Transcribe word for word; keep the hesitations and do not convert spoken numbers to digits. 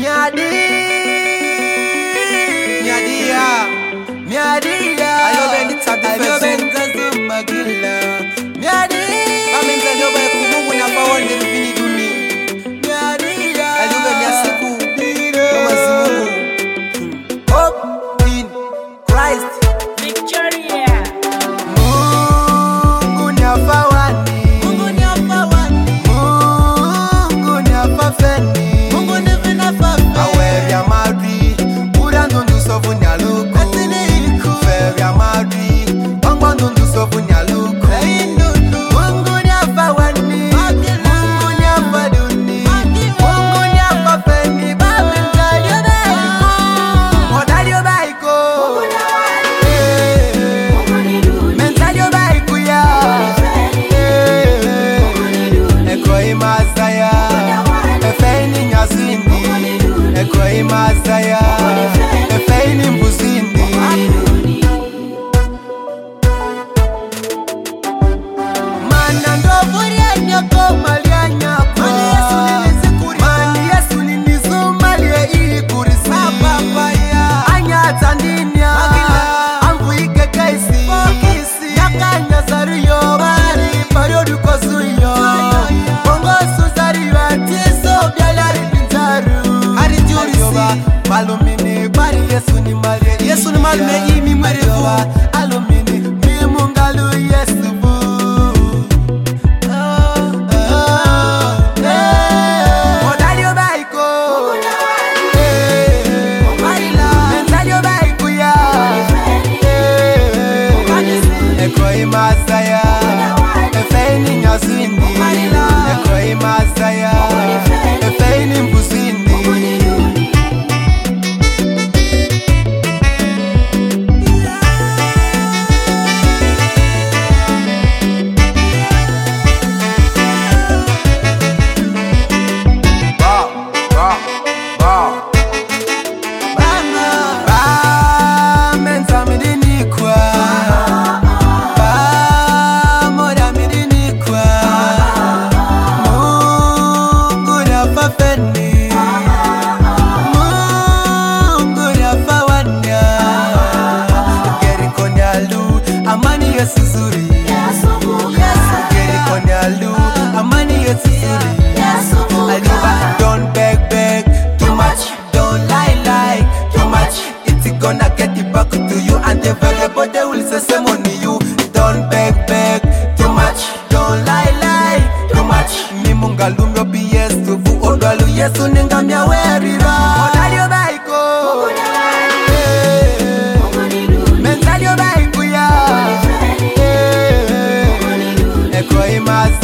Miadi, miadi ya, miadi ya. Ayo bendi tabi fesu magila. Miadi, pamenza nyoba kumungu na pawondi rufini duni. Miadi ya, ayo bendi asiku kama zimungu. Hope in Christ. Victoria. Mungu ni afawani. Mungu ni afawani. Mungu ni afafeni. Masaya, efeini mbuzini. Mana ndovuri anyako mali anyako. Mani Yesu nilizikuri. Mani Yesu nilizumalie ikurisi. Mapapaya anyata ndinya amvuike kaisi. Fokisi yakanya zariyo bari pariodu kozuyo. Bongo suzari batiso bialari pintaru. Malumini bari Yesu ni mali. Yesu ni malume imi mwerefu. Alumini mi mungalu Yesu bu. Modalio baiko. Mentalio baiko ya. Eko imasaya. Efeini nyasindi. Eko imasaya. Efeini mbusindi. Amani Yesu zuri. Yesu geri konyalu. Amani Yesu zuri. Aliba don't beg beg too much. Don't lie lie too much. It's gonna get it back to you, and the variable they will say same on you. Don't beg beg too much. Don't lie lie too much. Mi mungalu myo bi Yesu fu odwalu Yesu ningamya werira. Odalio baiko. Mentalio baiko ya. Eko imas